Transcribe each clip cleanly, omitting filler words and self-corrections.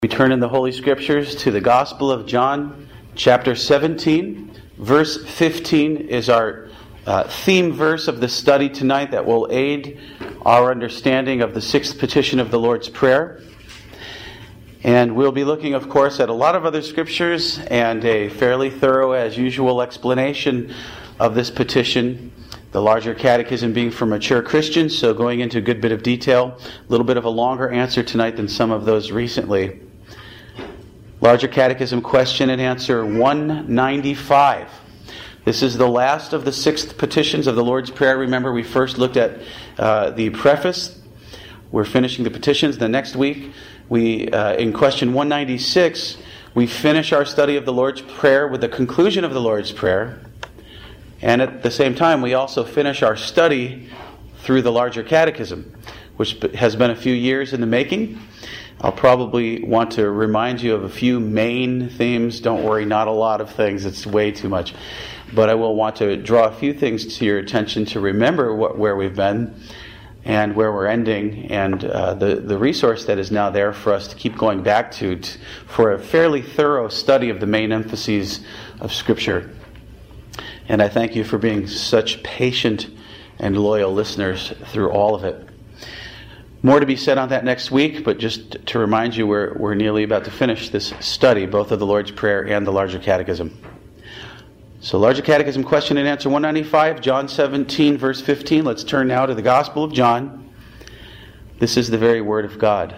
We turn in the Holy Scriptures to the Gospel of John, chapter 17. Verse 15 is our theme verse of the study tonight that will aid our understanding of the sixth petition of the Lord's Prayer. And we'll be looking, of course, at a lot of other scriptures and a fairly thorough, as usual, explanation of this petition. The larger catechism being for mature Christians, so going into a good bit of detail. A little bit of a longer answer tonight than some of those recently. Larger Catechism question and answer 195. This is the last of the sixth petitions of the Lord's Prayer. Remember, we first looked at the preface. We're finishing the petitions. The next week, in question 196, we finish our study of the Lord's Prayer with the conclusion of the Lord's Prayer. And at the same time, we also finish our study through the Larger Catechism, which has been a few years in the making. I'll probably want to remind you of a few main themes. Don't worry, not a lot of things. It's way too much. But I will want to draw a few things to your attention to remember where we've been and where we're ending, and the resource that is now there for us to keep going back to for a fairly thorough study of the main emphases of Scripture. And I thank you for being such patient and loyal listeners through all of it. More to be said on that next week, but just to remind you, we're nearly about to finish this study, both of the Lord's Prayer and the Larger Catechism. So, Larger Catechism question and answer 195, John 17, verse 15. Let's turn now to the Gospel of John. This is the very Word of God.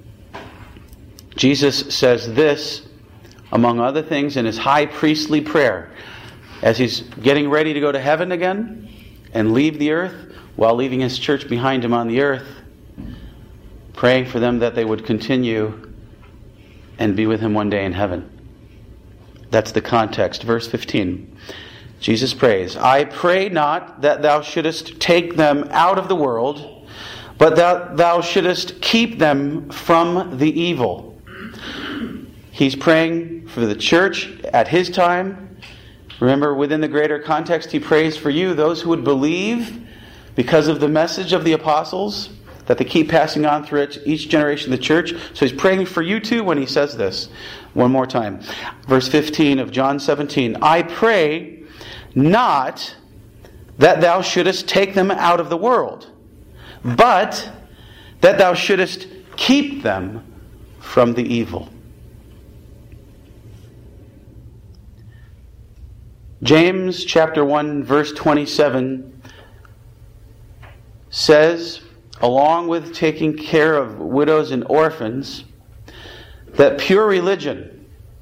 Jesus says this, among other things, in his high priestly prayer, as he's getting ready to go to heaven again and leave the earth, while leaving his church behind him on the earth, praying for them that they would continue and be with him one day in heaven. That's the context. Verse 15. Jesus prays, I pray not that thou shouldest take them out of the world, but that thou shouldest keep them from the evil. He's praying for the church at his time. Remember, within the greater context, he prays for you, those who would believe because of the message of the apostles that they keep passing on through each generation of the church. So he's praying for you too when he says this. One more time. Verse 15 of John 17. I pray not that thou shouldest take them out of the world, but that thou shouldest keep them from the evil. James chapter 1 verse 27 says, along with taking care of widows and orphans, that pure religion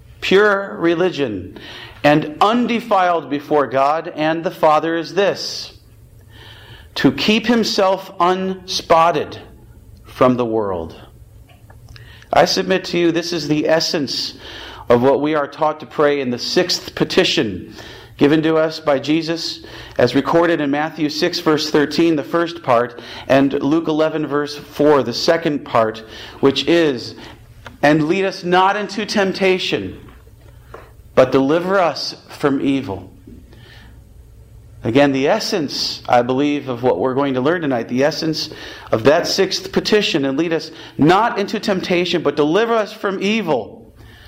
and undefiled before God and the Father is this, to keep himself unspotted from the world. I submit to you, this is the essence of what we are taught to pray in the sixth petition given to us by Jesus, as recorded in Matthew 6, verse 13, the first part, and Luke 11, verse 4, the second part, which is, and lead us not into temptation, but deliver us from evil. Again, the essence, I believe, of what we're going to learn tonight, the essence of that sixth petition, and lead us not into temptation, but deliver us from evil,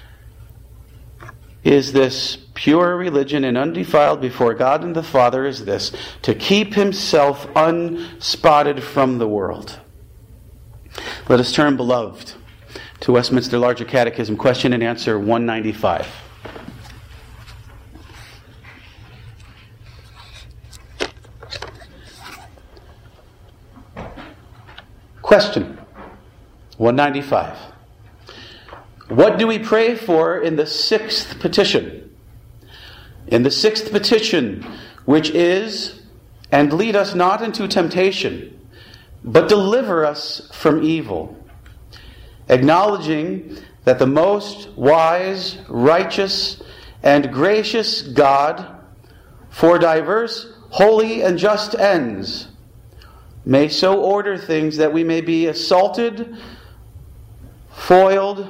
is this pure religion and undefiled before God and the Father is this, to keep himself unspotted from the world. Let us turn, beloved, to Westminster Larger Catechism, question and answer 195. Question 195. What do we pray for in the sixth petition? In the sixth petition, which is, and lead us not into temptation, but deliver us from evil. Acknowledging that the most wise, righteous, and gracious God, for diverse, holy, and just ends, may so order things that we may be assaulted, foiled,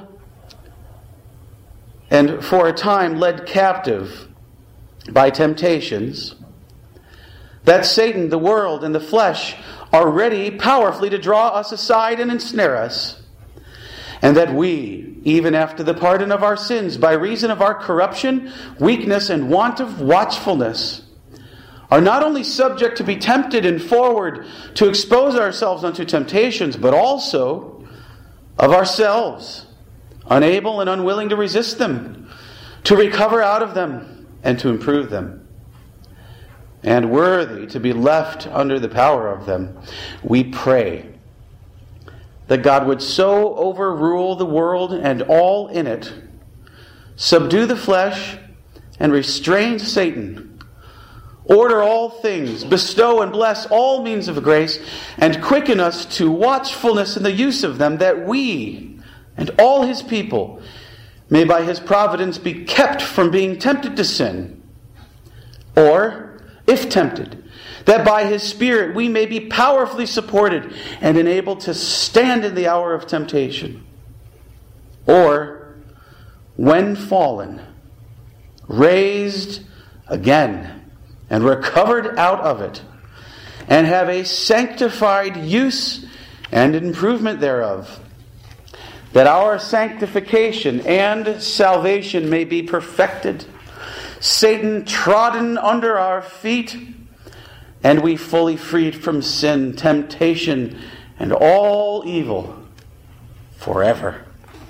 and for a time led captive by temptations, that Satan, the world, and the flesh are ready powerfully to draw us aside and ensnare us, and that we, even after the pardon of our sins, by reason of our corruption, weakness, and want of watchfulness, are not only subject to be tempted and forward to expose ourselves unto temptations, but also of ourselves, unable and unwilling to resist them, to recover out of them, and to improve them, and worthy to be left under the power of them, we pray that God would so overrule the world and all in it, subdue the flesh, and restrain Satan, order all things, bestow and bless all means of grace, and quicken us to watchfulness in the use of them, that we and all His people may by His providence be kept from being tempted to sin, or, if tempted, that by His Spirit we may be powerfully supported and enabled to stand in the hour of temptation, or, when fallen, raised again and recovered out of it, and have a sanctified use and improvement thereof, that our sanctification and salvation may be perfected, Satan trodden under our feet, and we fully freed from sin, temptation, and all evil forever.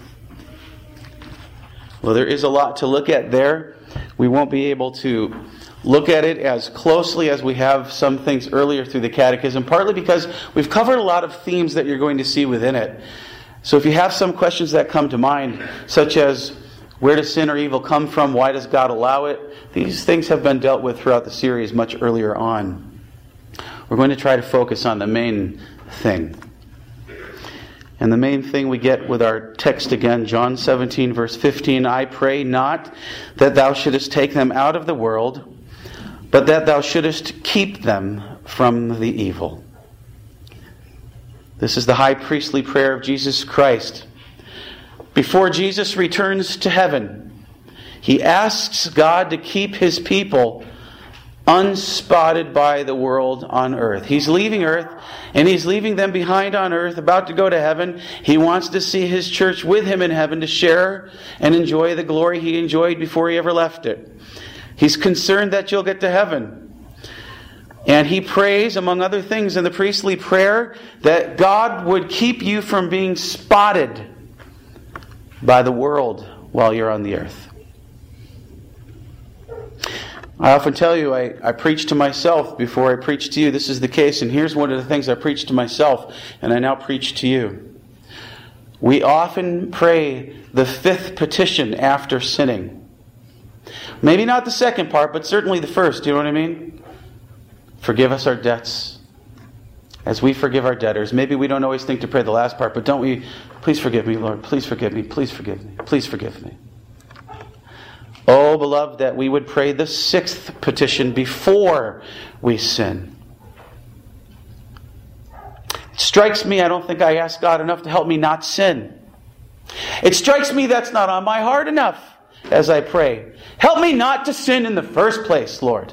Well, there is a lot to look at there. We won't be able to look at it as closely as we have some things earlier through the Catechism, partly because we've covered a lot of themes that you're going to see within it. So if you have some questions that come to mind, such as where does sin or evil come from, why does God allow it, these things have been dealt with throughout the series much earlier on. We're going to try to focus on the main thing. And the main thing we get with our text again, John 17, verse 15, I pray not that thou shouldest take them out of the world, but that thou shouldest keep them from the evil. This is the high priestly prayer of Jesus Christ. Before Jesus returns to heaven, He asks God to keep His people unspotted by the world on earth. He's leaving earth, and He's leaving them behind on earth, about to go to heaven. He wants to see His church with Him in heaven to share and enjoy the glory He enjoyed before He ever left it. He's concerned that you'll get to heaven. And He prays, among other things in the priestly prayer, that God would keep you from being spotted by the world while you're on the earth. I often tell you, I preach to myself before I preach to you. This is the case, and here's one of the things I preach to myself, and I now preach to you. We often pray the fifth petition after sinning. Maybe not the second part, but certainly the first. Do you know what I mean? Forgive us our debts as we forgive our debtors. Maybe we don't always think to pray the last part, but don't we? Please forgive me, Lord. Please forgive me. Please forgive me. Please forgive me. Oh, beloved, that we would pray the sixth petition before we sin. It strikes me, I don't think I ask God enough to help me not sin. It strikes me that's not on my heart enough as I pray. Help me not to sin in the first place, Lord.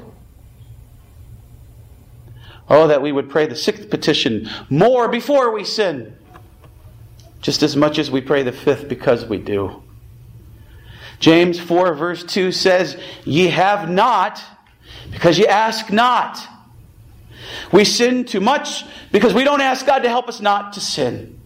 Oh, that we would pray the sixth petition more before we sin, just as much as we pray the fifth, because we do. James 4 verse 2 says, ye have not because ye ask not. We sin too much because we don't ask God to help us not to sin.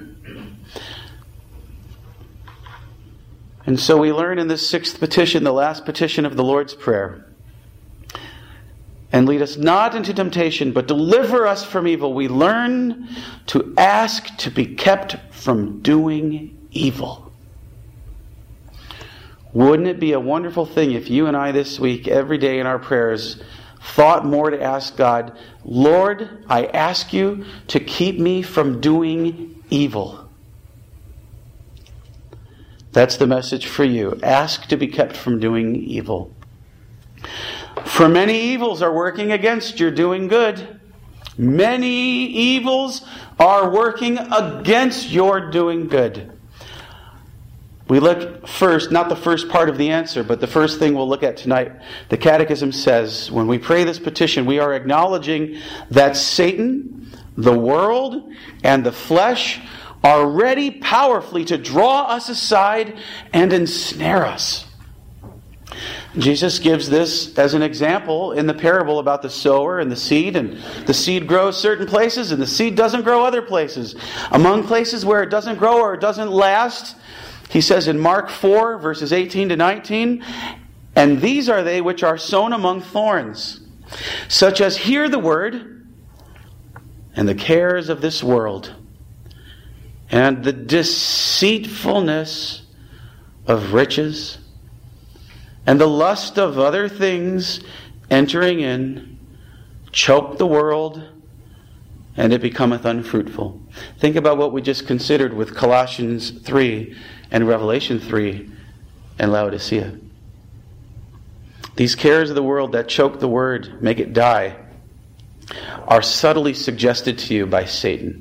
And so we learn in this sixth petition, the last petition of the Lord's Prayer, and lead us not into temptation, but deliver us from evil. We learn to ask to be kept from doing evil. Wouldn't it be a wonderful thing if you and I this week, every day in our prayers, thought more to ask God, Lord, I ask you to keep me from doing evil. That's the message for you. Ask to be kept from doing evil. For many evils are working against your doing good. Many evils are working against your doing good. We look first, not the first part of the answer, but the first thing we'll look at tonight. The Catechism says, when we pray this petition, we are acknowledging that Satan, the world, and the flesh are ready powerfully to draw us aside and ensnare us. Jesus gives this as an example in the parable about the sower and the seed. And the seed grows certain places and the seed doesn't grow other places. Among places where it doesn't grow or it doesn't last, he says in Mark 4, verses 18 to 19, "And these are they which are sown among thorns, such as hear the word, and the cares of this world, and the deceitfulness of riches, and the lust of other things entering in, choke the world, and it becometh unfruitful." Think about what we just considered with Colossians 3 and Revelation 3 and Laodicea. These cares of the world that choke the word, make it die, are subtly suggested to you by Satan.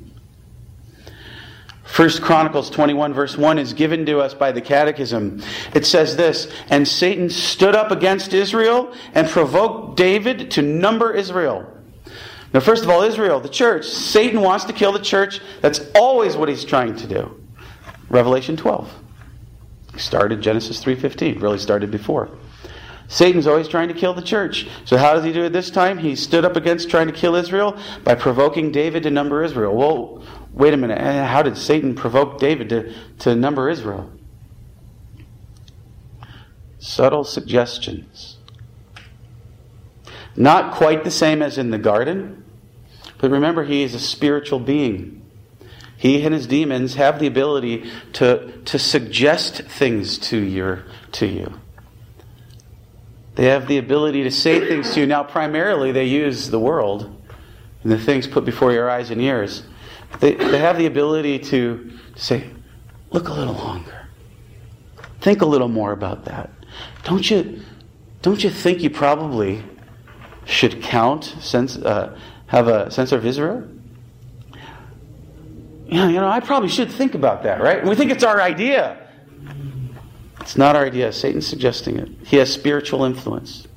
1 Chronicles 21 verse 1 is given to us by the Catechism. It says this, "And Satan stood up against Israel and provoked David to number Israel." Now first of all, Israel, the church. Satan wants to kill the church. That's always what he's trying to do. Revelation 12. He started Genesis 3:15. Really started before. Satan's always trying to kill the church. So how does he do it this time? He stood up against trying to kill Israel by provoking David to number Israel. Well, wait a minute. How did Satan provoke David to number Israel? Subtle suggestions. Not quite the same as in the garden, but remember, he is a spiritual being. He and his demons have the ability to suggest things to you. They have the ability to say things to you. Now, primarily, they use the world and the things put before your eyes and ears. They have the ability to say, look a little longer. Think a little more about that. Don't you think you probably should have a sense of Israel? Yeah, I probably should think about that, right? And we think it's our idea. It's not our idea. Satan's suggesting it. He has spiritual influence.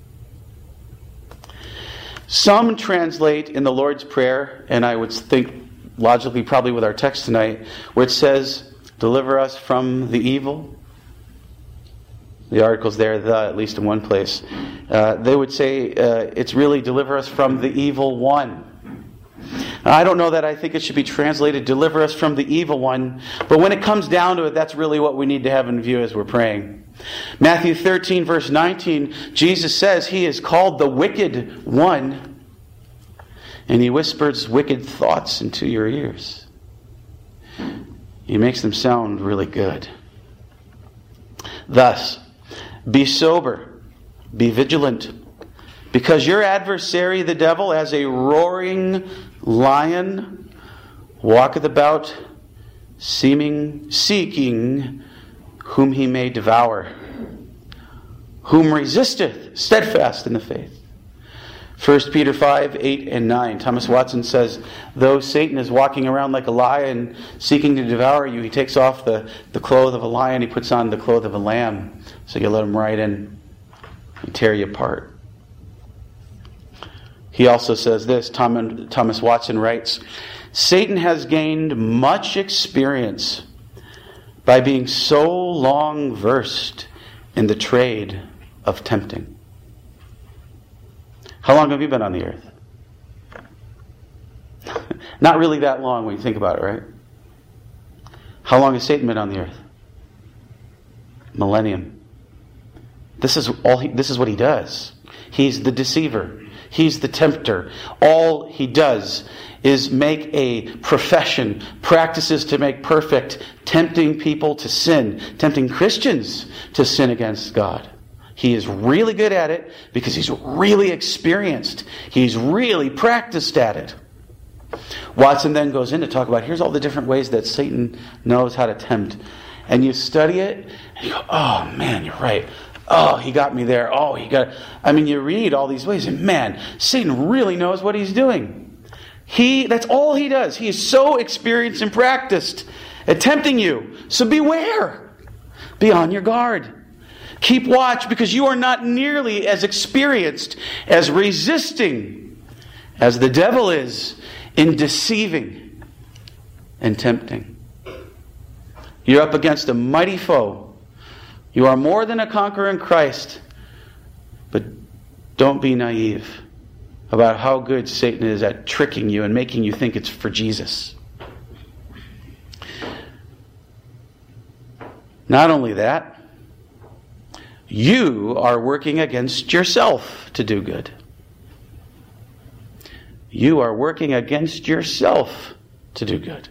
Some translate in the Lord's Prayer, and I would think logically probably with our text tonight, where it says, "Deliver us from the evil." The article's there, at least in one place. They would say it's really "deliver us from the evil one." I don't know that I think it should be translated "deliver us from the evil one," but when it comes down to it, that's really what we need to have in view as we're praying. Matthew 13 verse 19, Jesus says he is called the wicked one, and he whispers wicked thoughts into your ears. He makes them sound really good. Thus, be sober, be vigilant, because your adversary, the devil, as a roaring lion, walketh about, seeking whom he may devour, whom resisteth steadfast in the faith. 1 Peter 5, 8 and 9. Thomas Watson says, though Satan is walking around like a lion seeking to devour you, he takes off the cloth of a lion, he puts on the cloth of a lamb, so you let him right in and tear you apart. He also says this, Thomas Watson writes, Satan has gained much experience by being so long versed in the trade of tempting. How long have you been on the earth? Not really that long when you think about it, right? How long has Satan been on the earth? Millennium. This is what he does. He's the deceiver. He's the tempter. All he does is make a profession, practices to make perfect, tempting people to sin, tempting Christians to sin against God. He is really good at it because he's really experienced. He's really practiced at it. Watson then goes in to talk about, here's all the different ways that Satan knows how to tempt. And you study it, and you go, oh man, you're right. Oh, he got me there. Oh, you read all these ways, and man, Satan really knows what he's doing. That's all he does. He is so experienced and practiced at tempting you. So beware. Be on your guard. Keep watch, because you are not nearly as experienced, as resisting as the devil is in deceiving and tempting. You're up against a mighty foe. You are more than a conqueror in Christ. But don't be naive about how good Satan is at tricking you and making you think it's for Jesus. Not only that, you are working against yourself to do good. You are working against yourself to do good.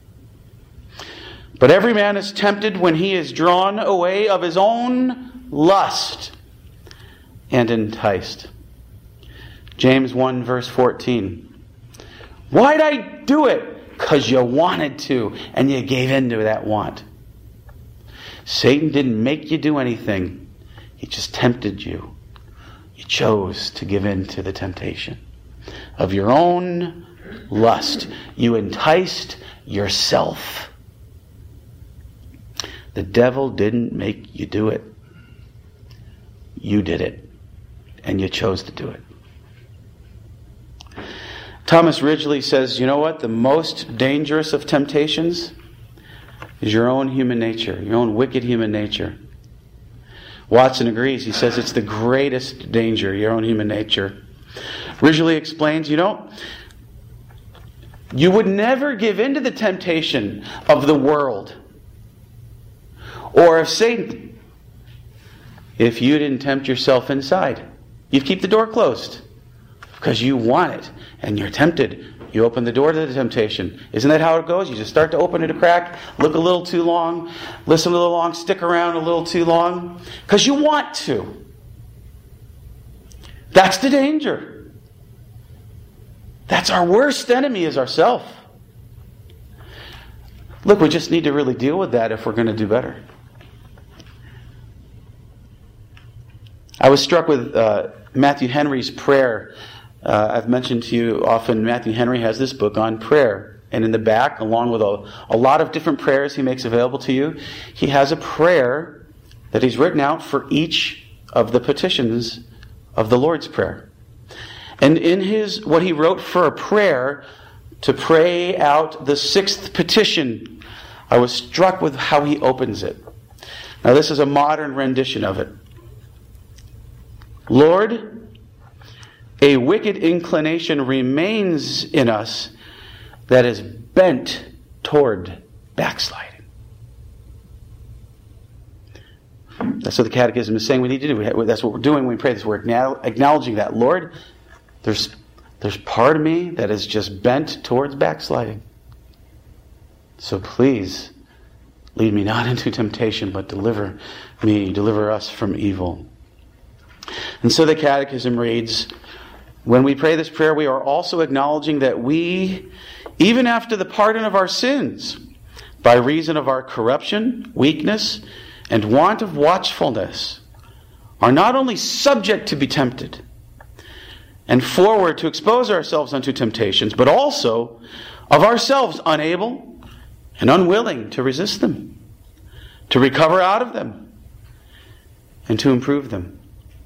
But every man is tempted when he is drawn away of his own lust and enticed. James 1 verse 14. Why'd I do it? Because you wanted to, and you gave in to that want. Satan didn't make you do anything. He just tempted you. You chose to give in to the temptation of your own lust. You enticed yourself. The devil didn't make you do it. You did it. And you chose to do it. Thomas Ridgely says, you know what? The most dangerous of temptations is your own human nature, your own wicked human nature. Watson agrees. He says it's the greatest danger, your own human nature. Ridgely explains, you would never give in to the temptation of the world or of Satan if you didn't tempt yourself inside. You'd keep the door closed because you want it and you're tempted. You open the door to the temptation. Isn't that how it goes? You just start to open it a crack, look a little too long, listen a little long, stick around a little too long because you want to. That's the danger. That's our worst enemy, is ourself. Look, we just need to really deal with that if we're going to do better. I was struck with Matthew Henry's prayer. I've mentioned to you often Matthew Henry has this book on prayer. And in the back, along with a lot of different prayers he makes available to you, he has a prayer that he's written out for each of the petitions of the Lord's Prayer. And in what he wrote for a prayer to pray out the sixth petition, I was struck with how he opens it. Now this is a modern rendition of it. Lord, a wicked inclination remains in us that is bent toward backsliding. That's what the Catechism is saying we need to do. That's what we're doing when we pray this. We're acknowledging that. Lord, there's part of me that is just bent towards backsliding. So please, lead me not into temptation, but deliver us from evil. And so the Catechism reads, when we pray this prayer, we are also acknowledging that we, even after the pardon of our sins, by reason of our corruption, weakness, and want of watchfulness, are not only subject to be tempted and forward to expose ourselves unto temptations, but also of ourselves unable and unwilling to resist them, to recover out of them, and to improve them.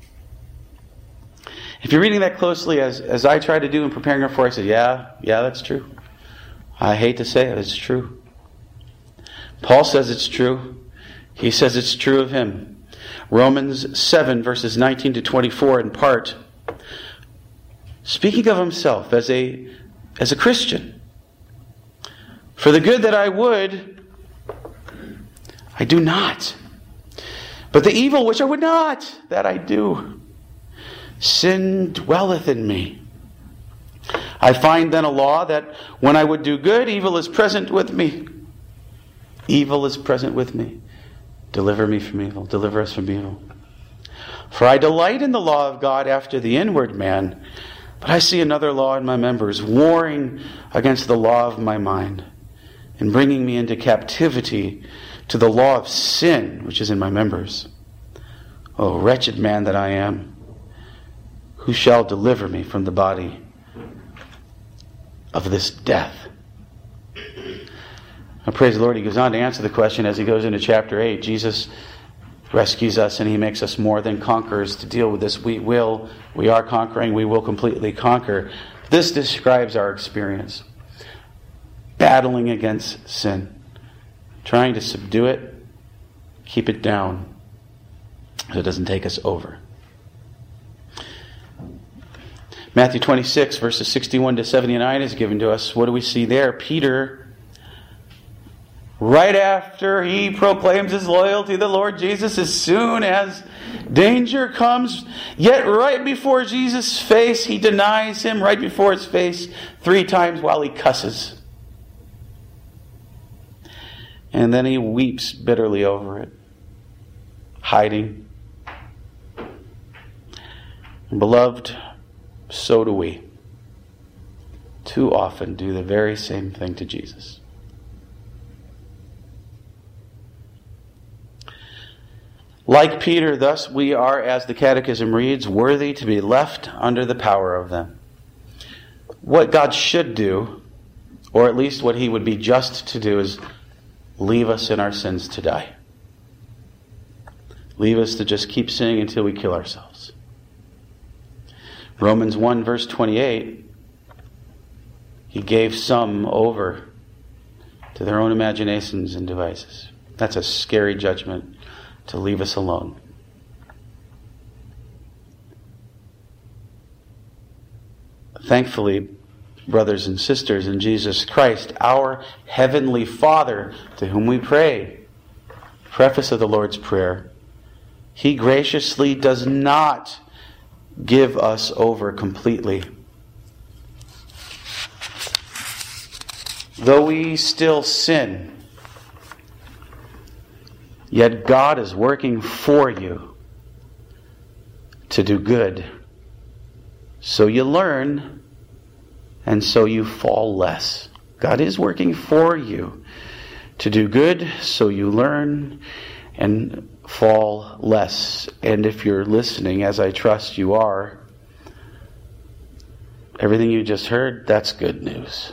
If you're reading that closely, as I tried to do in preparing her for, I said, yeah, that's true. I hate to say it, it's true. Paul says it's true. He says it's true of him. Romans 7, verses 19 to 24, in part, speaking of himself as a Christian, for the good that I would, I do not. But the evil which I would not, that I do. Sin dwelleth in me. I find then a law that when I would do good, evil is present with me. Evil is present with me. Deliver me from evil. Deliver us from evil. For I delight in the law of God after the inward man, but I see another law in my members, warring against the law of my mind, and bringing me into captivity to the law of sin, which is in my members. O wretched man that I am, who shall deliver me from the body of this death? Now, praise the Lord, he goes on to answer the question as he goes into chapter 8. Jesus rescues us and he makes us more than conquerors to deal with this. We are conquering, we will completely conquer. This describes our experience. Battling against sin. trying to subdue it, keep it down so it doesn't take us over. Matthew 26, verses 61 to 79 is given to us. What do we see there? Peter, right after he proclaims his loyalty to the Lord Jesus, as soon as danger comes, yet right before Jesus' face, he denies him right before his face 3 times while he cusses. And then he weeps bitterly over it, hiding. And beloved, so do we. Too often do the very same thing to Jesus. Like Peter, thus we are, as the Catechism reads, worthy to be left under the power of them. What God should do, or at least what He would be just to do, is leave us in our sins to die. Leave us to just keep sinning until we kill ourselves. Romans 1 verse 28, He gave some over to their own imaginations and devices. That's a scary judgment, to leave us alone. Thankfully, brothers and sisters in Jesus Christ, our Heavenly Father, to whom we pray, preface of the Lord's Prayer, He graciously does not give us over completely. Though we still sin, yet God is working for you to do good. So you learn, and so you fall less. God is working for you to do good, so you learn and fall less. And if you're listening, as I trust you are, everything you just heard, that's good news.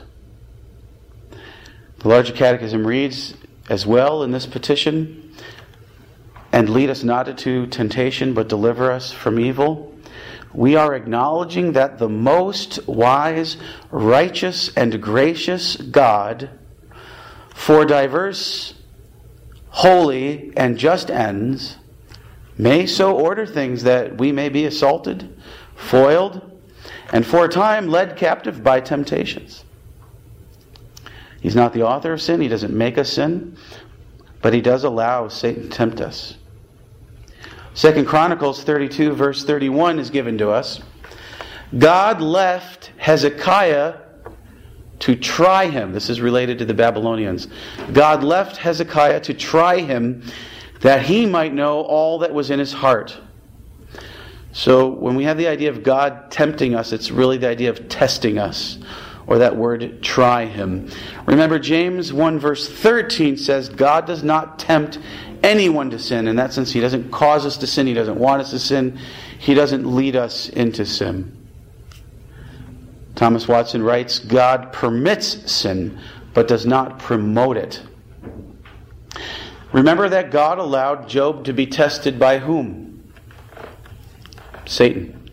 The Larger Catechism reads as well in this petition, and lead us not into temptation, but deliver us from evil. We are acknowledging that the most wise, righteous, and gracious God, for diverse, holy, and just ends, may so order things that we may be assaulted, foiled, and for a time led captive by temptations. He's not the author of sin. He doesn't make us sin, but He does allow Satan to tempt us. 2 Chronicles 32 verse 31 is given to us. God left Hezekiah to try him. This is related to the Babylonians. God left Hezekiah to try him, that he might know all that was in his heart. So when we have the idea of God tempting us, it's really the idea of testing us, or that word try him. Remember, James 1 verse 13 says, God does not tempt anyone to sin. In that sense, He doesn't cause us to sin. He doesn't want us to sin. He doesn't lead us into sin. Thomas Watson writes, God permits sin, but does not promote it. Remember that God allowed Job to be tested by whom? Satan.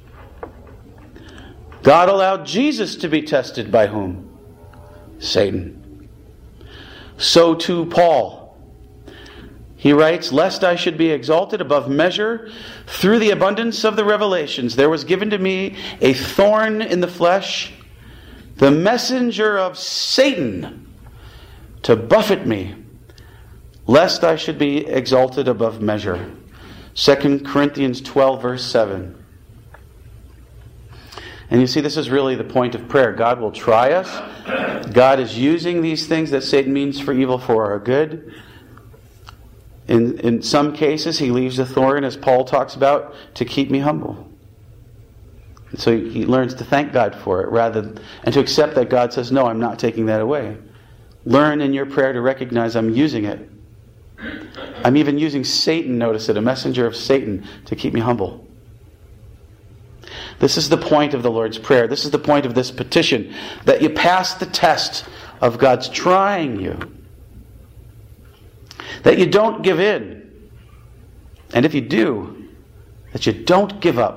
God allowed Jesus to be tested by whom? Satan. So too Paul. He writes, lest I should be exalted above measure through the abundance of the revelations, there was given to me a thorn in the flesh, the messenger of Satan, to buffet me, lest I should be exalted above measure. 2 Corinthians 12 verse 7. And you see, this is really the point of prayer. God will try us. God is using these things that Satan means for evil for our good. In some cases, He leaves a thorn, as Paul talks about, to keep me humble. And so he learns to thank God for it, and to accept that God says, no, I'm not taking that away. Learn in your prayer to recognize I'm using it. I'm even using Satan, notice it, a messenger of Satan, to keep me humble. This is the point of the Lord's Prayer. This is the point of this petition, that you pass the test of God's trying you. That you don't give in. And if you do, that you don't give up.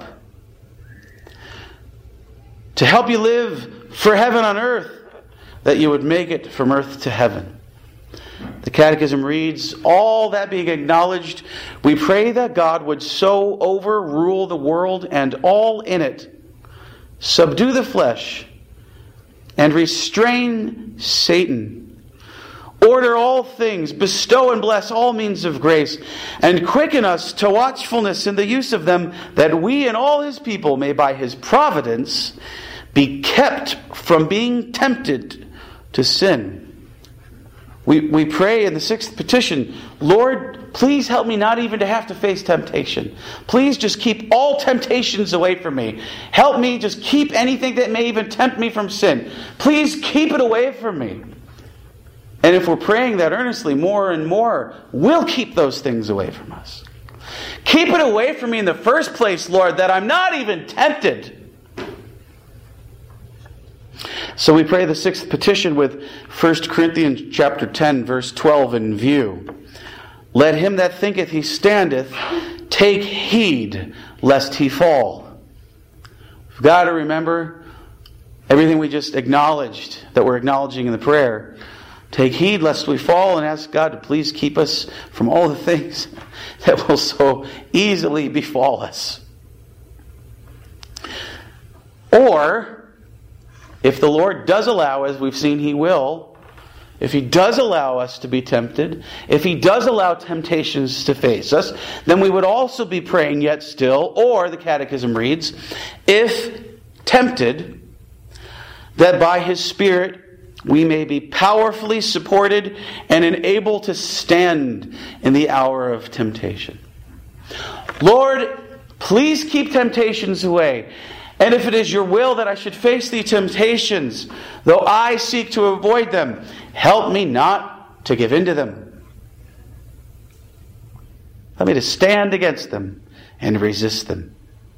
To help you live for heaven on earth, that you would make it from earth to heaven. The Catechism reads, all that being acknowledged, we pray that God would so overrule the world and all in it, subdue the flesh, and restrain Satan, order all things, bestow and bless all means of grace, and quicken us to watchfulness in the use of them, that we and all His people may by His providence be kept from being tempted to sin. We pray in the sixth petition, Lord, please help me not even to have to face temptation. Please just keep all temptations away from me. Help me just keep anything that may even tempt me from sin. Please keep it away from me. And if we're praying that earnestly more and more, we'll keep those things away from us. Keep it away from me in the first place, Lord, that I'm not even tempted. So we pray the sixth petition with 1 Corinthians chapter 10, verse 12 in view. Let him that thinketh he standeth take heed lest he fall. We've got to remember everything we just acknowledged, that we're acknowledging in the prayer. Take heed lest we fall, and ask God to please keep us from all the things that will so easily befall us. Or, if the Lord does allow, as we've seen He will, if He does allow us to be tempted, if He does allow temptations to face us, then we would also be praying yet still, or the Catechism reads, if tempted, that by His Spirit we may be powerfully supported and enabled to stand in the hour of temptation. Lord, please keep temptations away. And if it is your will that I should face these temptations, though I seek to avoid them, help me not to give in to them. Help me to stand against them and resist them.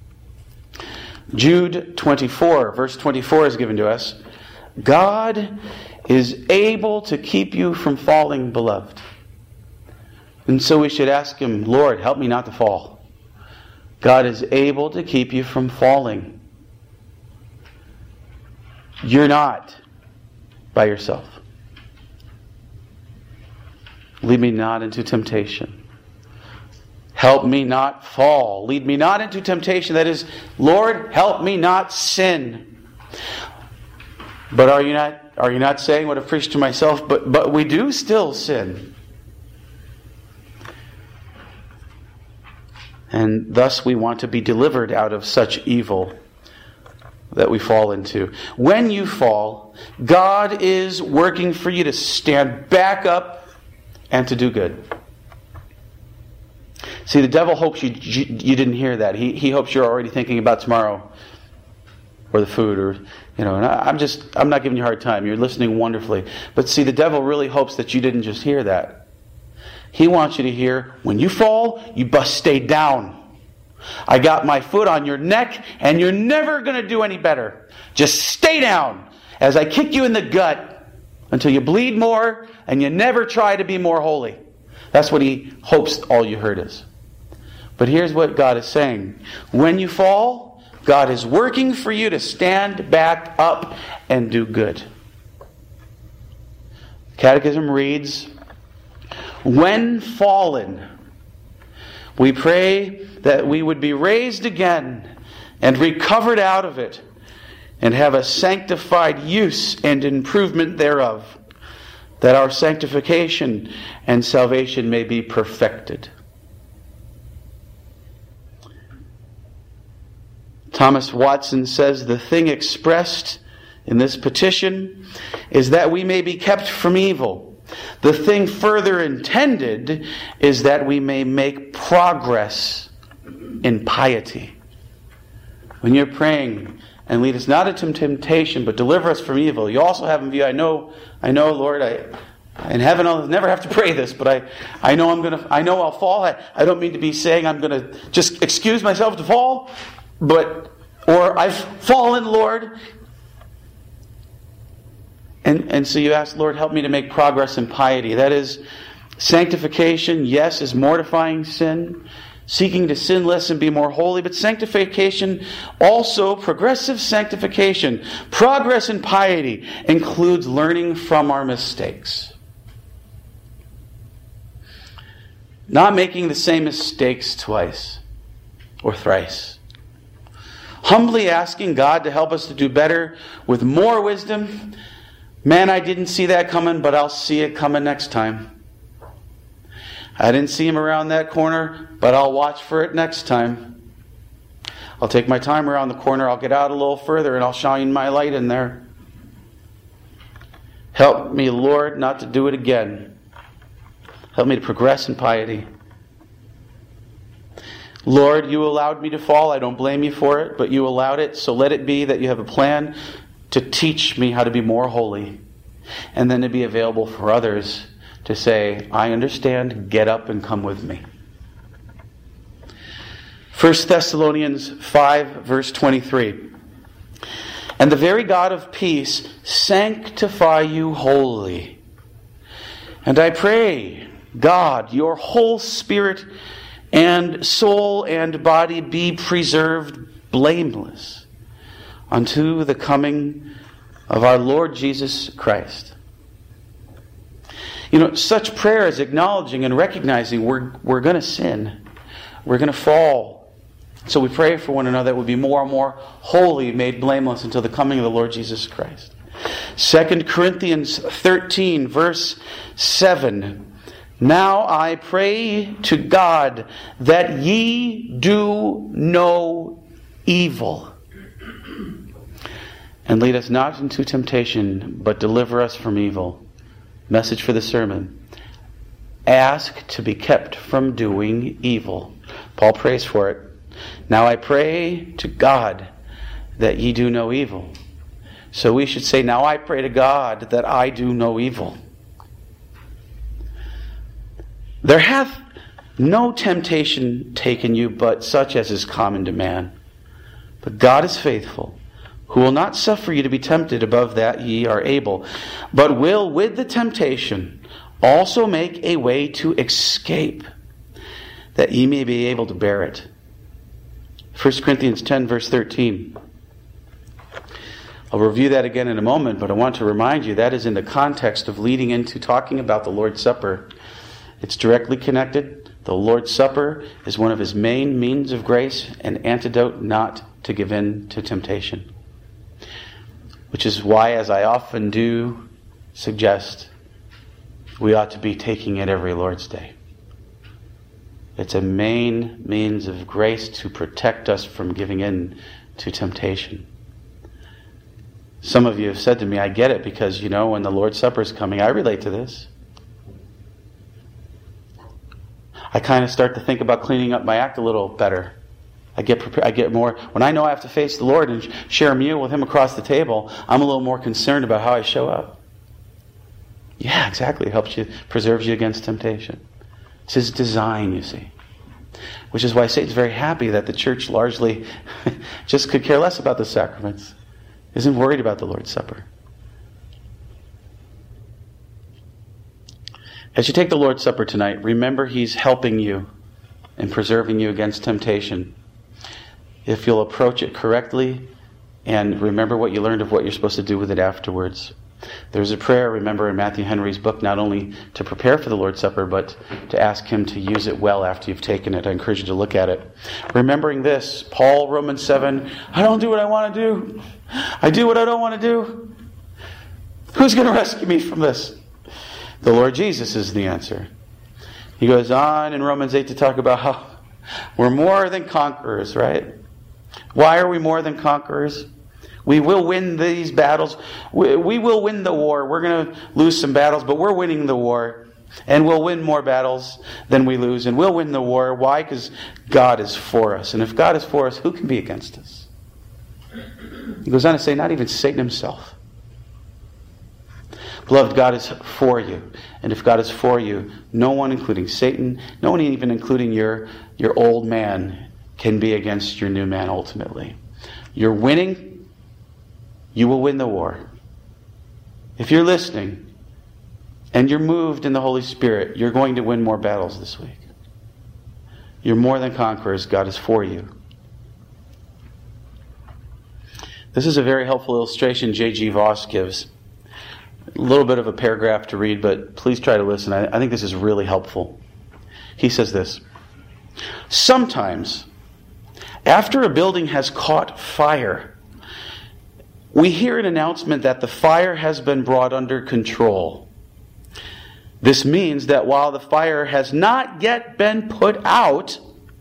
Jude 24, verse 24 is given to us. God is able to keep you from falling, beloved. And so we should ask Him, Lord, help me not to fall. God is able to keep you from falling. You're not by yourself. Lead me not into temptation. Help me not fall. Lead me not into temptation. That is, Lord, help me not sin. But are you not saying what I've preached to myself? But we do still sin. And thus we want to be delivered out of such evil that we fall into. When you fall, God is working for you to stand back up and to do good. See, the devil hopes you didn't hear that. He hopes you're already thinking about tomorrow or the food, or and I'm not giving you a hard time. You're listening wonderfully. But see, the devil really hopes that you didn't just hear that. He wants you to hear, when you fall, you bust stay down. I got my foot on your neck, and you're never going to do any better. Just stay down as I kick you in the gut until you bleed more and you never try to be more holy. That's what he hopes all you heard is. But here's what God is saying. When you fall, God is working for you to stand back up and do good. Catechism reads, when fallen, we pray that we would be raised again and recovered out of it and have a sanctified use and improvement thereof, that our sanctification and salvation may be perfected. Thomas Watson says the thing expressed in this petition is that we may be kept from evil. The thing further intended is that we may make progress in piety. When you're praying, and lead us not into temptation, but deliver us from evil, you also have in view, I know, Lord, in heaven I'll never have to pray this, but I know I'll fall. I don't mean to be saying I'm going to just excuse myself to fall, or I've fallen, Lord. And so you ask, Lord, help me to make progress in piety. That is, sanctification, yes, is mortifying sin, seeking to sin less and be more holy, but sanctification, also progressive sanctification, progress in piety, includes learning from our mistakes. Not making the same mistakes twice or thrice. Humbly asking God to help us to do better with more wisdom. Man, I didn't see that coming, but I'll see it coming next time. I didn't see him around that corner, but I'll watch for it next time. I'll take my time around the corner, I'll get out a little further, and I'll shine my light in there. Help me, Lord, not to do it again. Help me to progress in piety. Lord, you allowed me to fall. I don't blame you for it, but you allowed it, so let it be that you have a plan to teach me how to be more holy, and then to be available for others to say, I understand, get up and come with me. 1 Thessalonians 5, verse 23. And the very God of peace sanctify you wholly. And I pray, God, your whole spirit and soul and body be preserved blameless unto the coming of our Lord Jesus Christ. You know, such prayer is acknowledging and recognizing we're going to sin. We're going to fall. So we pray for one another that would be more and more holy, made blameless until the coming of the Lord Jesus Christ. 2 Corinthians 13, verse 7. Now I pray to God that ye do no evil. And lead us not into temptation, but deliver us from evil. Message for the sermon. Ask to be kept from doing evil. Paul prays for it. Now I pray to God that ye do no evil. So we should say, now I pray to God that I do no evil. There hath no temptation taken you but such as is common to man. But God is faithful, who will not suffer you to be tempted above that ye are able, but will with the temptation also make a way to escape, that ye may be able to bear it. 1 Corinthians 10, verse 13. I'll review that again in a moment, but I want to remind you that is in the context of leading into talking about the Lord's Supper. It's directly connected. The Lord's Supper is one of his main means of grace, an antidote not to give in to temptation. Which is why, as I often do suggest, we ought to be taking it every Lord's Day. It's a main means of grace to protect us from giving in to temptation. Some of you have said to me, I get it, because, you know, when the Lord's Supper is coming, I relate to this. I kind of start to think about cleaning up my act a little better. I get more, when I know I have to face the Lord and share a meal with him across the table, I'm a little more concerned about how I show up. Yeah, exactly. It helps you, preserves you against temptation. It's his design, you see. Which is why Satan's very happy that the church largely just could care less about the sacraments. Isn't worried about the Lord's Supper. As you take the Lord's Supper tonight, remember he's helping you and preserving you against temptation. If you'll approach it correctly and remember what you learned of what you're supposed to do with it afterwards. There's a prayer, remember, in Matthew Henry's book, not only to prepare for the Lord's Supper, but to ask him to use it well after you've taken it. I encourage you to look at it. Remembering this, Paul, Romans 7, I don't do what I want to do. I do what I don't want to do. Who's going to rescue me from this? The Lord Jesus is the answer. He goes on in Romans 8 to talk about how we're more than conquerors, right? Why are we more than conquerors? We will win these battles. We will win the war. We're going to lose some battles, but we're winning the war. And we'll win more battles than we lose. And we'll win the war. Why? Because God is for us. And if God is for us, who can be against us? He goes on to say, not even Satan himself. Beloved, God is for you. And if God is for you, no one, including Satan, no one even including your old man, can be against your new man ultimately. You're winning. You will win the war. If you're listening and you're moved in the Holy Spirit, you're going to win more battles this week. You're more than conquerors. God is for you. This is a very helpful illustration J.G. Voss gives. A little bit of a paragraph to read, but please try to listen. I think this is really helpful. He says this: sometimes, after a building has caught fire, we hear an announcement that the fire has been brought under control. This means that while the fire has not yet been put out,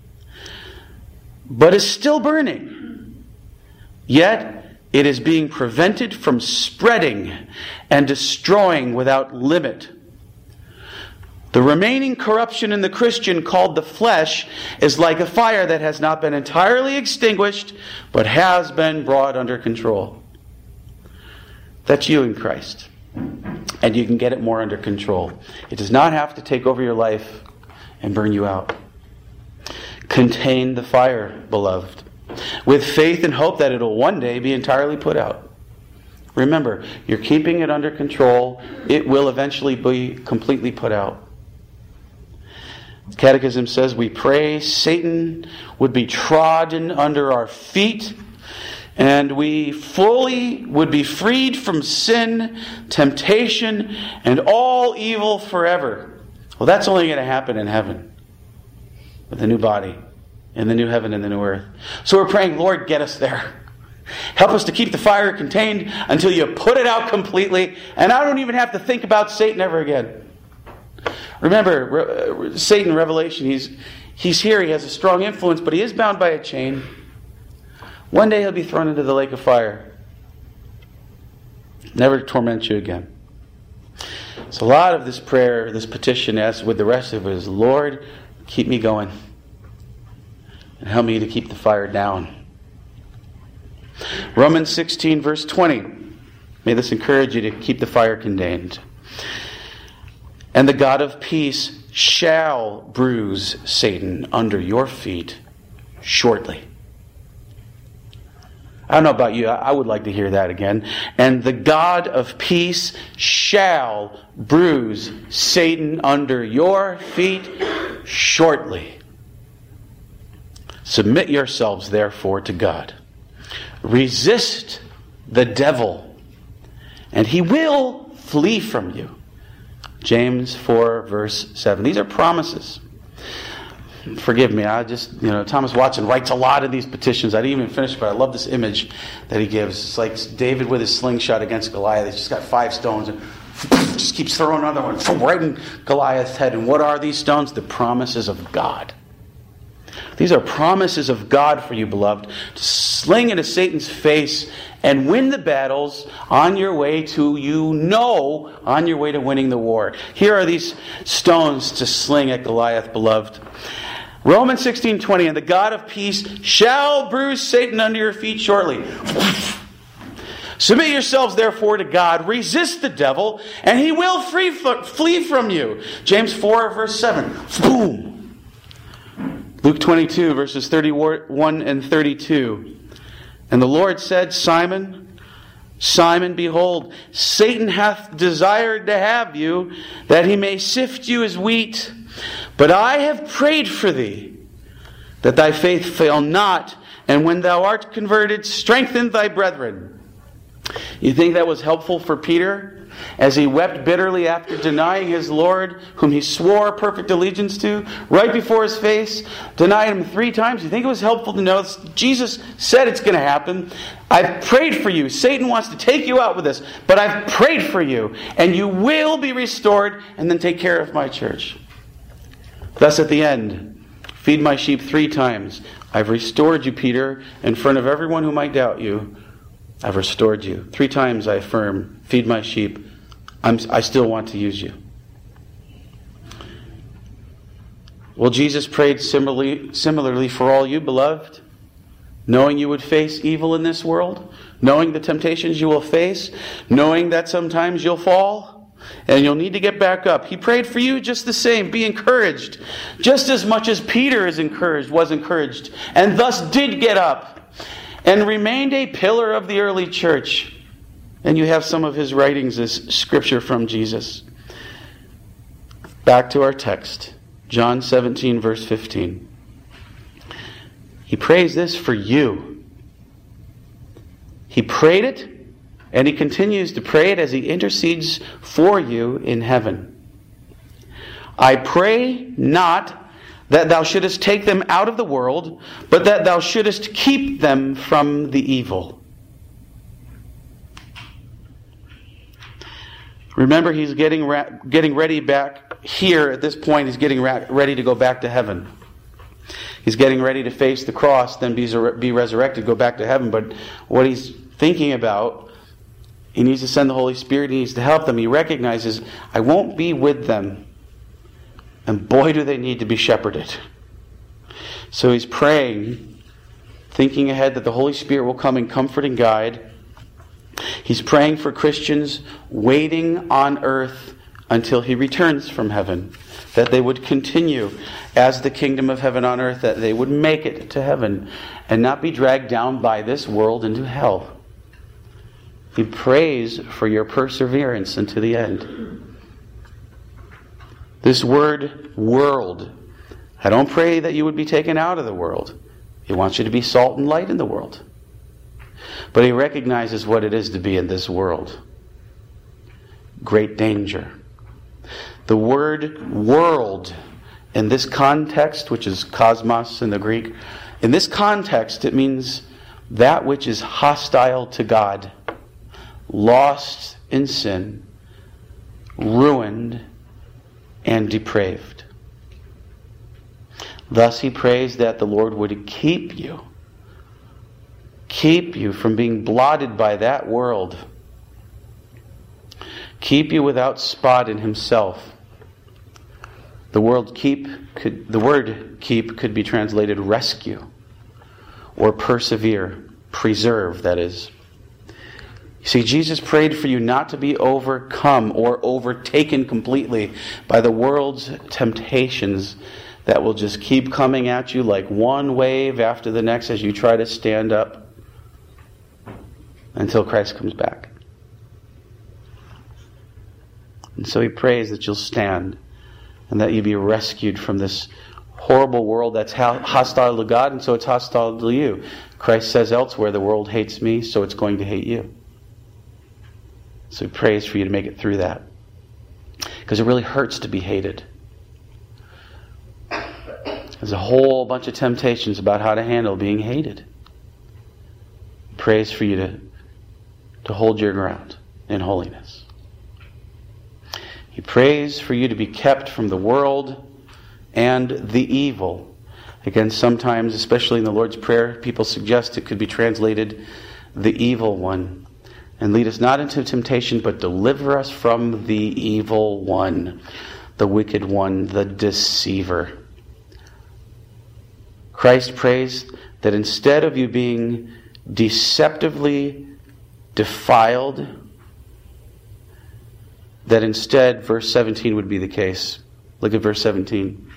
but is still burning, yet it is being prevented from spreading and destroying without limit. The remaining corruption in the Christian, called the flesh, is like a fire that has not been entirely extinguished, but has been brought under control. That's you in Christ. And you can get it more under control. It does not have to take over your life and burn you out. Contain the fire, beloved, with faith and hope that it will one day be entirely put out. Remember, you're keeping it under control. It will eventually be completely put out. Catechism says we pray Satan would be trodden under our feet, and we fully would be freed from sin, temptation, and all evil forever. Well, that's only going to happen in heaven, with the new body, in the new heaven and the new earth. So we're praying, Lord, get us there. Help us to keep the fire contained until you put it out completely, and I don't even have to think about Satan ever again. Remember, Satan, Revelation, he's here, he has a strong influence, but he is bound by a chain. One day he'll be thrown into the lake of fire. Never to torment you again. So a lot of this prayer, this petition, as with the rest of it, is, Lord, keep me going. And help me to keep the fire down. Romans 16, verse 20. May this encourage you to keep the fire contained. And the God of peace shall bruise Satan under your feet shortly. I don't know about you, I would like to hear that again. And the God of peace shall bruise Satan under your feet shortly. Submit yourselves, therefore, to God. Resist the devil, and he will flee from you. James 4, verse 7. These are promises. Forgive me, Thomas Watson writes a lot of these petitions. I didn't even finish, but I love this image that he gives. It's like David with his slingshot against Goliath. He's just got 5 stones and just keeps throwing another one right in Goliath's head. And what are these stones? The promises of God. These are promises of God for you, beloved, to sling into Satan's face and win the battles on your way to, on your way to winning the war. Here are these stones to sling at Goliath, beloved. Romans 16:20, and the God of peace shall bruise Satan under your feet shortly. Submit yourselves, therefore, to God. Resist the devil, and he will flee from you. James 4, verse 7. Boom. Luke 22, verses 31 and 32. And the Lord said, Simon, Simon, behold, Satan hath desired to have you, that he may sift you as wheat. But I have prayed for thee, that thy faith fail not, and when thou art converted, strengthen thy brethren. You think that was helpful for Peter, as he wept bitterly after denying his Lord, whom he swore perfect allegiance to, right before his face, denied him 3 times? You think it was helpful to know Jesus said it's going to happen? I've prayed for you. Satan wants to take you out with this, but I've prayed for you, and you will be restored, and then take care of my church. Thus at the end, feed my sheep 3 times. I've restored you, Peter, in front of everyone who might doubt you. I've restored you. 3 times I affirm, feed my sheep. I still want to use you. Well, Jesus prayed similarly for all you, beloved, knowing you would face evil in this world, knowing the temptations you will face, knowing that sometimes you'll fall, and you'll need to get back up. He prayed for you just the same. Be encouraged, just as much as Peter was encouraged, and thus did get up, and remained a pillar of the early church. And you have some of his writings as scripture from Jesus. Back to our text, John 17, verse 15. He prays this for you. He prayed it, and he continues to pray it as he intercedes for you in heaven. I pray not that thou shouldest take them out of the world, but that thou shouldest keep them from the evil. Remember, he's getting ready back here at this point. He's getting ready to go back to heaven. He's getting ready to face the cross, then be resurrected, go back to heaven. But what he's thinking about, he needs to send the Holy Spirit. He needs to help them. He recognizes, I won't be with them. And boy, do they need to be shepherded. So he's praying, thinking ahead that the Holy Spirit will come and comfort and guide. He's praying for Christians waiting on earth until he returns from heaven, that they would continue as the kingdom of heaven on earth, that they would make it to heaven and not be dragged down by this world into hell. He prays for your perseverance unto the end. This word, world, I don't pray that you would be taken out of the world. He wants you to be salt and light in the world. But he recognizes what it is to be in this world. Great danger. The word world in this context, which is cosmos in the Greek, in this context it means that which is hostile to God, lost in sin, ruined, and depraved. Thus he prays that the Lord would keep you from being blotted by that world. Keep you without spot in himself. The word keep could be translated rescue or persevere, preserve, that is. You see, Jesus prayed for you not to be overcome or overtaken completely by the world's temptations that will just keep coming at you like one wave after the next as you try to stand up until Christ comes back. And so he prays that you'll stand and that you be rescued from this horrible world that's hostile to God, and so it's hostile to you. Christ says elsewhere, the world hates me, so it's going to hate you. So he prays for you to make it through that. Because it really hurts to be hated. There's a whole bunch of temptations about how to handle being hated. He prays for you to hold your ground in holiness. He prays for you to be kept from the world and the evil. Again, sometimes, especially in the Lord's Prayer, people suggest it could be translated, the evil one. And lead us not into temptation, but deliver us from the evil one, the wicked one, the deceiver. Christ prays that instead of you being deceptively defiled, that instead verse 17 would be the case. Look at verse 17.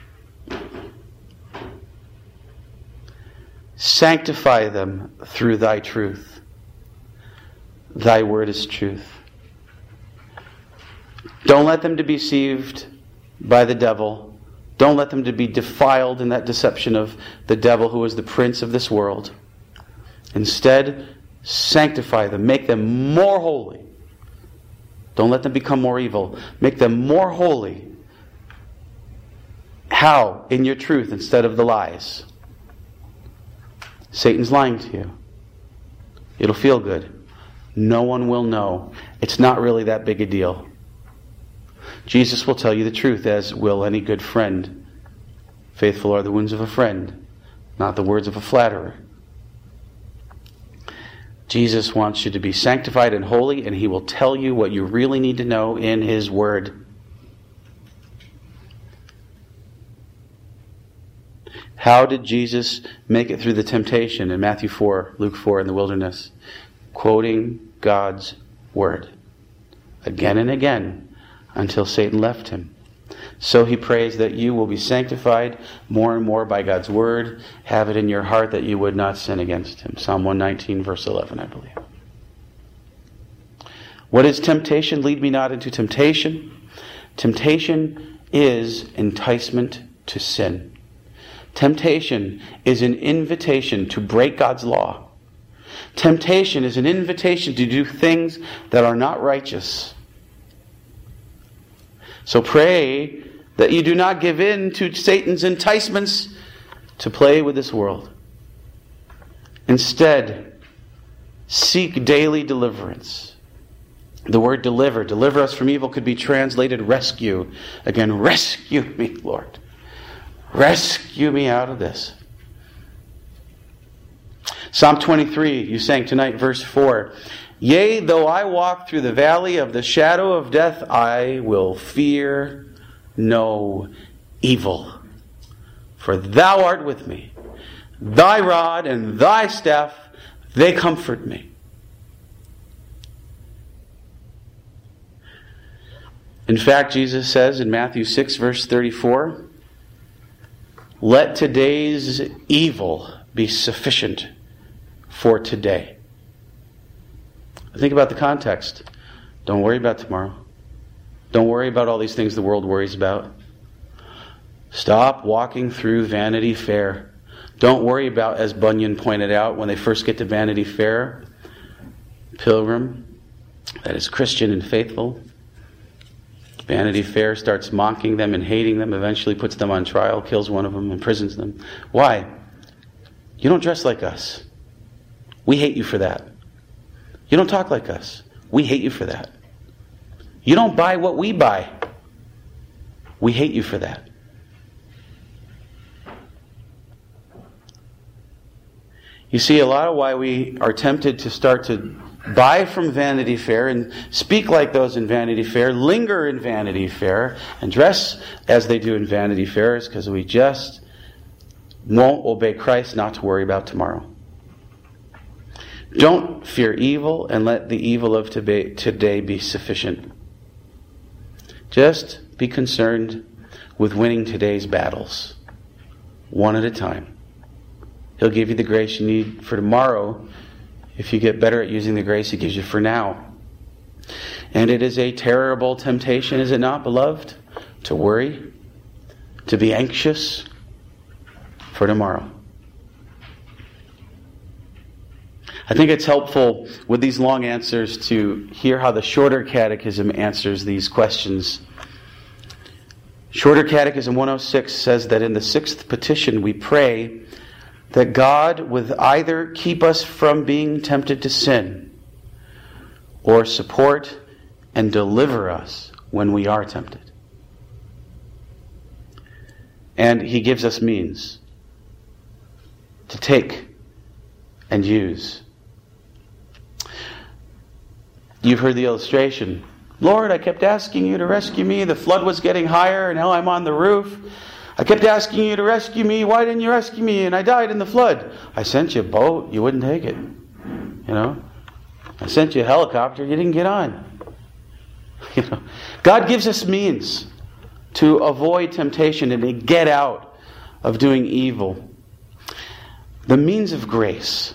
Sanctify them through thy truth. Thy word is truth. Don't let them to be deceived by the devil. Don't let them to be defiled in that deception of the devil, who is the prince of this world. Instead, sanctify them. Make them more holy. Don't let them become more evil. Make them more holy. How? In your truth instead of the lies. Satan's lying to you. It'll feel good. No one will know. It's not really that big a deal. Jesus will tell you the truth, as will any good friend. Faithful are the wounds of a friend, not the words of a flatterer. Jesus wants you to be sanctified and holy, and he will tell you what you really need to know in his word. How did Jesus make it through the temptation in Matthew 4, Luke 4 in the wilderness? Quoting God's word again and again until Satan left him. So he prays that you will be sanctified more and more by God's word. Have it in your heart that you would not sin against him. Psalm 119 verse 11, I believe. What is temptation? Lead me not into temptation. Temptation is enticement to sin. Temptation is an invitation to break God's law. Temptation is an invitation to do things that are not righteous. So pray that you do not give in to Satan's enticements to play with this world. Instead, seek daily deliverance. The word deliver us from evil, could be translated rescue. Again, rescue me, Lord. Rescue me out of this. Psalm 23, you sang tonight, verse 4. Yea, though I walk through the valley of the shadow of death, I will fear no evil. For thou art with me. Thy rod and thy staff, they comfort me. In fact, Jesus says in Matthew 6, verse 34, let today's evil be sufficient for today. Think about the context. Don't worry about tomorrow. Don't worry about all these things the world worries about. Stop walking through Vanity Fair. Don't worry about, as Bunyan pointed out when they first get to Vanity Fair, pilgrim that is Christian and faithful. Vanity Fair starts mocking them and hating them, eventually puts them on trial, kills one of them, imprisons them. Why? You don't dress like us. We hate you for that. You don't talk like us. We hate you for that. You don't buy what we buy. We hate you for that. You see, a lot of why we are tempted to start to buy from Vanity Fair and speak like those in Vanity Fair, linger in Vanity Fair, and dress as they do in Vanity Fair is because we just won't obey Christ not to worry about tomorrow. Don't fear evil and let the evil of today be sufficient. Just be concerned with winning today's battles, one at a time. He'll give you the grace you need for tomorrow if you get better at using the grace He gives you for now. And it is a terrible temptation, is it not, beloved? To worry, to be anxious for tomorrow. I think it's helpful with these long answers to hear how the Shorter Catechism answers these questions. Shorter Catechism 106 says that in the sixth petition we pray that God would either keep us from being tempted to sin or support and deliver us when we are tempted. And He gives us means to take and use. You've heard the illustration. Lord, I kept asking you to rescue me. The flood was getting higher and now I'm on the roof. I kept asking you to rescue me. Why didn't you rescue me? And I died in the flood. I sent you a boat. You wouldn't take it. I sent you a helicopter. You didn't get on. God gives us means to avoid temptation and to get out of doing evil. The means of grace.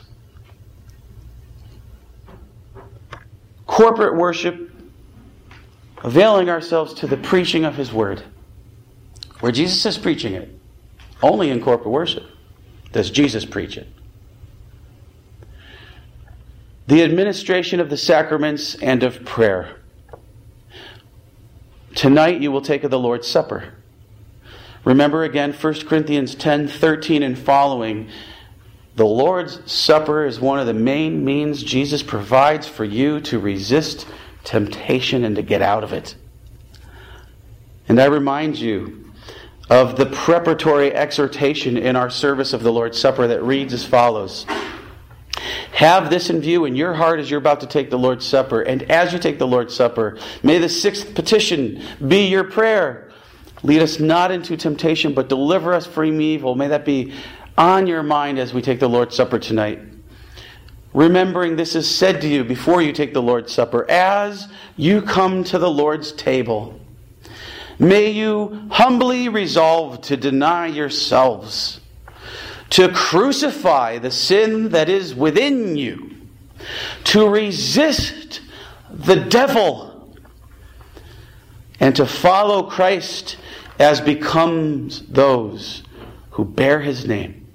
Corporate worship, availing ourselves to the preaching of His Word. Where Jesus is preaching it, only in corporate worship does Jesus preach it. The administration of the sacraments and of prayer. Tonight you will take of the Lord's Supper. Remember again 1 Corinthians 10:13 and following. The Lord's Supper is one of the main means Jesus provides for you to resist temptation and to get out of it. And I remind you of the preparatory exhortation in our service of the Lord's Supper that reads as follows. Have this in view in your heart as you're about to take the Lord's Supper. And as you take the Lord's Supper, may the sixth petition be your prayer. Lead us not into temptation, but deliver us from evil. May that be on your mind as we take the Lord's Supper tonight. Remembering this is said to you before you take the Lord's Supper, as you come to the Lord's table. May you humbly resolve to deny yourselves, to crucify the sin that is within you, to resist the devil, and to follow Christ as becomes those who bear His name.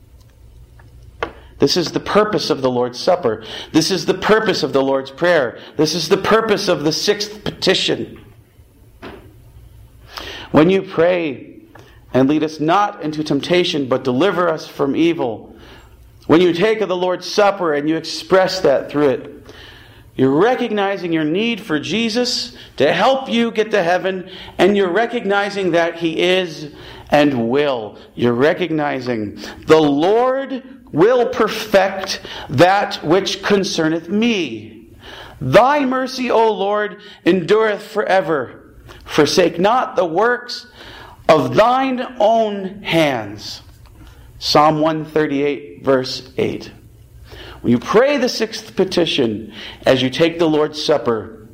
This is the purpose of the Lord's Supper. This is the purpose of the Lord's Prayer. This is the purpose of the sixth petition. When you pray, and lead us not into temptation, but deliver us from evil. When you take of the Lord's Supper and you express that through it, you're recognizing your need for Jesus to help you get to heaven, and you're recognizing that He is and will. You're recognizing the Lord will perfect that which concerneth me. Thy mercy, O Lord, endureth forever. Forsake not the works of thine own hands. Psalm 138, verse 8. When you pray the sixth petition as you take the Lord's Supper,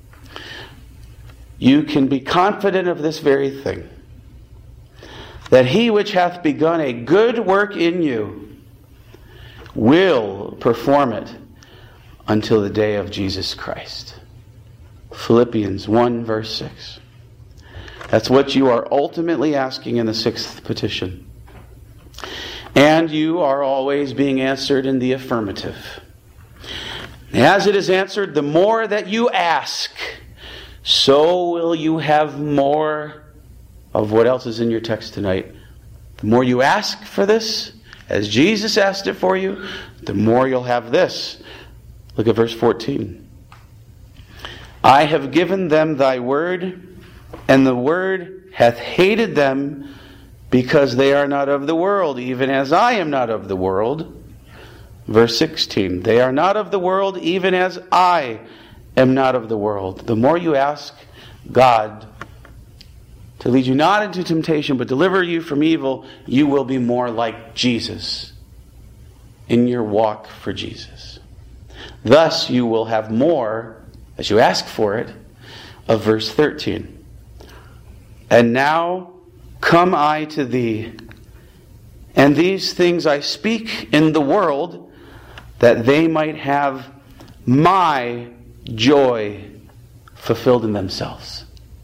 you can be confident of this very thing, that He which hath begun a good work in you will perform it until the day of Jesus Christ. Philippians 1, verse 6. That's what you are ultimately asking in the sixth petition. And you are always being answered in the affirmative. As it is answered, the more that you ask, so will you have more of what else is in your text tonight. The more you ask for this, as Jesus asked it for you, the more you'll have this. Look at verse 14. I have given them thy word, and the word hath hated them, because they are not of the world, even as I am not of the world. Verse 16. They are not of the world, even as I am not of the world. The more you ask God to lead you not into temptation, but deliver you from evil, you will be more like Jesus in your walk for Jesus. Thus you will have more, as you ask for it, of verse 13. And now come I to thee, and these things I speak in the world, that they might have my joy fulfilled in themselves.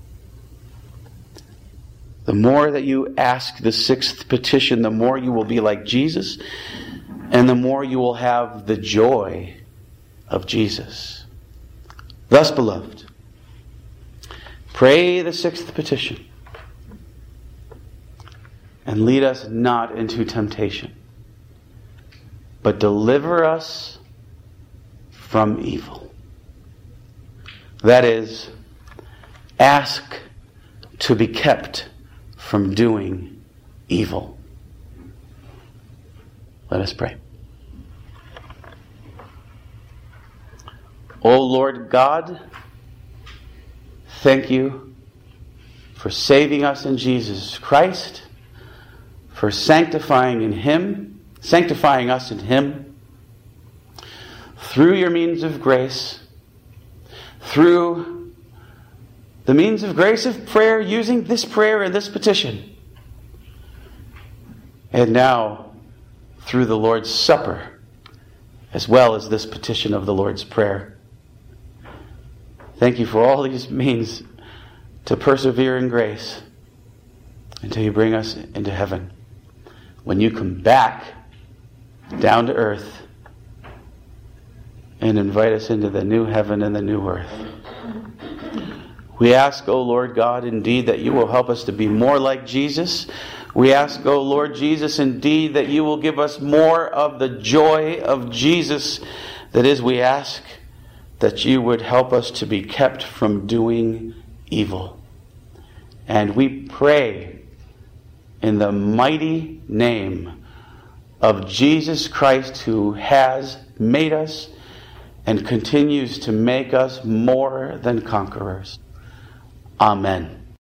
The more that you ask the sixth petition, the more you will be like Jesus, and the more you will have the joy of Jesus. Thus, beloved, pray the sixth petition, and lead us not into temptation, but deliver us from evil. That is, ask to be kept from doing evil. Let us pray. O Lord God, thank you for saving us in Jesus Christ, for sanctifying us in Him, through your means of grace, through the means of grace of prayer, using this prayer and this petition, and now through the Lord's Supper, as well as this petition of the Lord's Prayer. Thank you for all these means to persevere in grace until you bring us into heaven, when you come back down to earth and invite us into the new heaven and the new earth. We ask, O Lord God, indeed, that you will help us to be more like Jesus. We ask, O Lord Jesus, indeed, that you will give us more of the joy of Jesus. That is, we ask that you would help us to be kept from doing evil. And we pray in the mighty name of Jesus Christ, who has made us and continues to make us more than conquerors. Amen.